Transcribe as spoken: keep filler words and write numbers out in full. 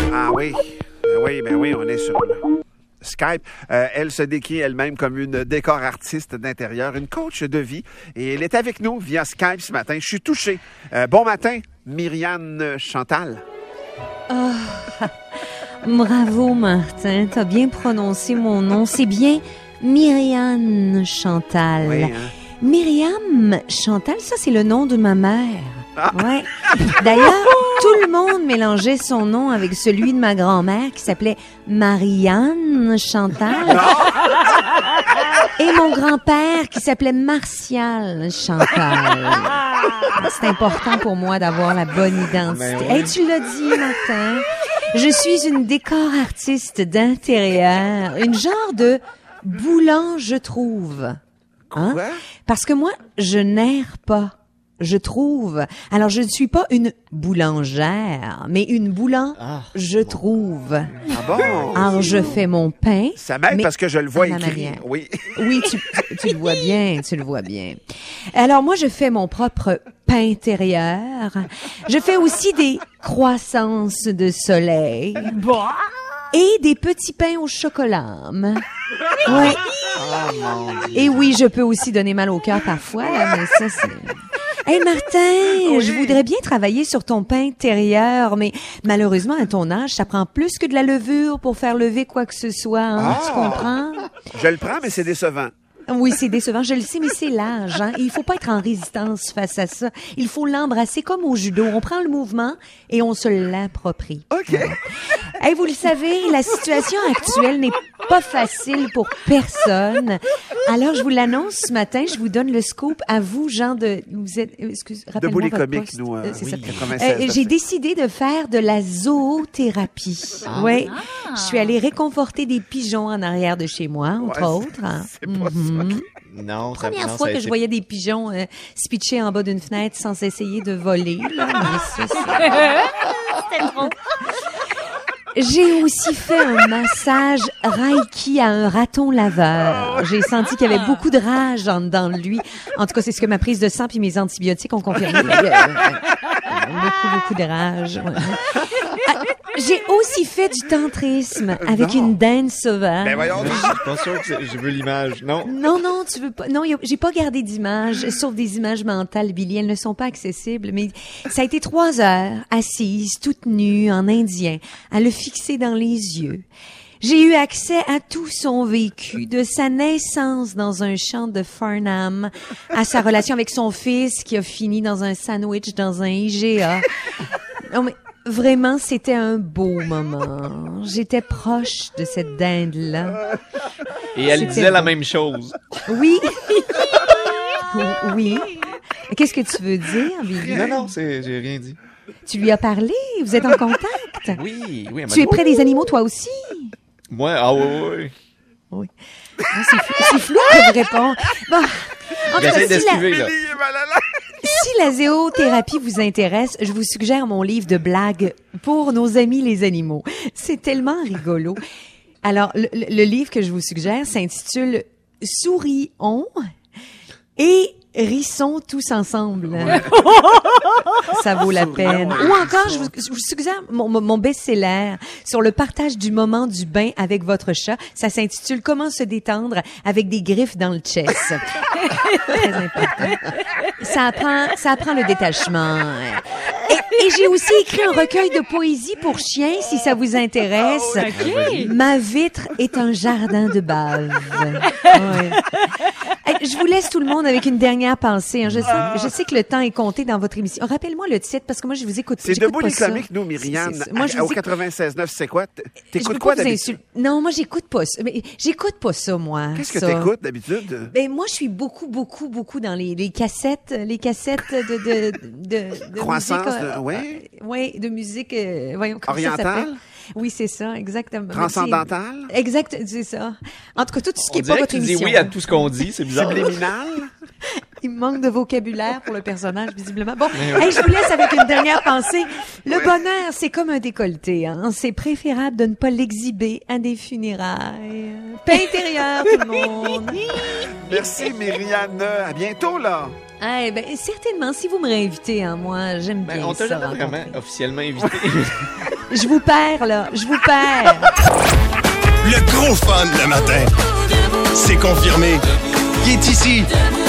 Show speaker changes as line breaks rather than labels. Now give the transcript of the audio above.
Ah oui, ben oui, ben oui, on est sur Skype. Euh, elle se décrit elle-même comme une décor artiste d'intérieur, une coach de vie. Et elle est avec nous via Skype ce matin. Je suis touché. Euh, bon matin, Myriane Chantal.
Oh, bravo, Martin. T'as bien prononcé mon nom. C'est bien Myriane Chantal.
Oui, hein?
Myriam Chantal, ça, c'est le nom de ma mère. Ah. Ouais. D'ailleurs, tout le monde mélangeait son nom avec celui de ma grand-mère qui s'appelait Marianne Chantal. Et mon grand-père qui s'appelait Martial Chantal. C'est important pour moi d'avoir la bonne identité.
Oui.
Hey, tu l'as dit, Martin. Je suis une décor artiste d'intérieur. Une genre de boulange, je trouve. Hein?
Quoi?
Parce que moi, je n'erre pas. Je trouve. Alors, je ne suis pas une boulangère, mais une boulan,
Ah,
je trouve.
Ah bon?
Alors, je fais mon pain.
Ça m'aide
mais
parce que je le vois
à ma
écrit.
manière.
Oui.
Oui, tu, tu le vois bien, tu le vois bien. Alors, moi, je fais mon propre pain intérieur. Je fais aussi des croissances de soleil. Et des petits pains au chocolat. Ouais.
oh mon Dieu.
Et oui, je peux aussi donner mal au cœur parfois, là, mais ça, c'est... Hey, Martin,
Oui.
je voudrais bien travailler sur ton pain intérieur, mais malheureusement, à ton âge, ça prend plus que de la levure pour faire lever quoi que ce soit, hein,
Ah.
tu comprends?
Je le prends, mais c'est décevant.
Oui, c'est décevant, je le sais, mais c'est l'âge, hein. Il faut pas être en résistance face à ça. Il faut l'embrasser comme au judo. On prend le mouvement et on se l'approprie.
OK.
Hey, vous le savez, la situation actuelle n'est pas facile pour personne. Alors, je vous l'annonce ce matin, je vous donne le scoop à vous, gens de... Vous êtes... Excuse,
De
rappelle-moi
Bully
votre
Comics,
poste.
nous. Euh,
Euh, c'est
oui,
ça.
quatre-vingt-seize.
Euh, j'ai décidé de faire de la zoothérapie.
Ah.
Oui. Je suis allée réconforter des pigeons en arrière de chez moi, entre
Ouais,
autres. hein.
C'est pas
Mhm.
ça.
Non, ça,
Première
non,
fois
ça a
que
été-
je voyais des pigeons euh, se pitcher en bas d'une fenêtre sans essayer de voler. Là, mais ça, c'est- J'ai aussi fait un massage Reiki à un raton laveur. J'ai senti qu'il y avait beaucoup de rage en dedans de lui. En tout cas, c'est ce que ma prise de sang puis mes antibiotiques ont confirmé. Il y a, euh, beaucoup, beaucoup de rage. Ouais. Ah, j'ai aussi fait du tantrisme avec
Non.
une dinde sauvage.
Ben voyons.
Je suis pas sûr que je veux l'image. Non.
Non, non, tu veux pas. Non, y a- j'ai pas gardé d'images, sauf des images mentales, Billy. Elles ne sont pas accessibles. Mais ça a été trois heures, assise, toute nue, en indien, à le fixer dans les yeux. J'ai eu accès à tout son vécu, de sa naissance dans un champ de Farnham, à sa relation avec son fils qui a fini dans un sandwich dans un I G A. Non, mais vraiment, c'était un beau moment. J'étais proche de cette dinde-là.
Et elle
C'était
disait la
beau.
même chose.
Oui. Oui. Qu'est-ce que tu veux dire, Billy?
Non, non, c'est, j'ai rien dit.
Tu lui as parlé? Vous êtes en contact?
Oui, oui. elle m'a
Tu es
dit-
près des animaux, toi aussi?
Moi, ah oui, oui.
Oui. Non, c'est, flou, c'est flou comme réponse. Bon. En tout cas,
J'essaie
si la,
d'esquiver, là.
Billy est mal à l'aise.
si la zoothérapie vous intéresse, je vous suggère mon livre de blagues pour nos amis les animaux. C'est tellement rigolo. Alors, le, le- le livre que je vous suggère s'intitule « Sourions et rissons tous ensemble ». Ça vaut la peine. Ou encore, je vous, je vous suggère mon, mon- mon best-seller sur le partage du moment du bain avec votre chat. Ça s'intitule « Comment se détendre avec des griffes dans le chest ». Très important. Ça apprend, ça apprend le détachement. Et, et j'ai aussi écrit un recueil de poésie pour chiens, si ça vous intéresse. Ma vitre est un jardin de bave. Ouais. Hey, je vous laisse tout le monde avec une dernière pensée. hein. Je, sais, je sais que le temps est compté dans votre émission. Rappelle-moi le titre, parce que moi, je vous écoute.
C'est
j'écoute
Debout
pas
les
ça.
comiques, nous, Myriane.
C'est- c'est- Moi, je
à-
vous
au
écoute-
quatre-vingt-seize neuf, c'est quoi? T-
je
T'écoutes
veux
quoi
pas vous
d'habitude?
insulter. Non, moi, j'écoute pas ça. Mais j'écoute pas ça, moi.
Qu'est-ce que
ça.
t'écoutes d'habitude?
Ben, moi, je suis beaucoup, beaucoup, beaucoup dans les, les cassettes, les cassettes de, de, de, de
Croissance,
musique,
de-
euh,
ouais.
Oui, de musique, euh, voyons, comment ça
Orientale?
s'appelle? Oui, c'est ça, exactement.
Transcendantale?
C'est- Exact, c'est ça. En tout cas, tout ce qui
On
est pas
dirait
votre
que tu dis
émission.
oui à tout ce qu'on dit, c'est bizarre.
Subliminal?
Il me manque de vocabulaire pour le personnage, visiblement. Bon, hey, je vous laisse avec une dernière pensée. Le bonheur, c'est comme un décolleté. Hein? C'est préférable de ne pas l'exhiber à des funérailles. Paix intérieure, tout le monde.
Merci, Myriane. À bientôt, là.
Eh ben, certainement, si vous me réinvitez, hein, moi, j'aime bien
Ben, on t'a
ça.
jamais
rencontrer.
vraiment officiellement invité.
Je vous perds, là. Je vous perds.
Le gros fun le matin. C'est confirmé. Il est ici.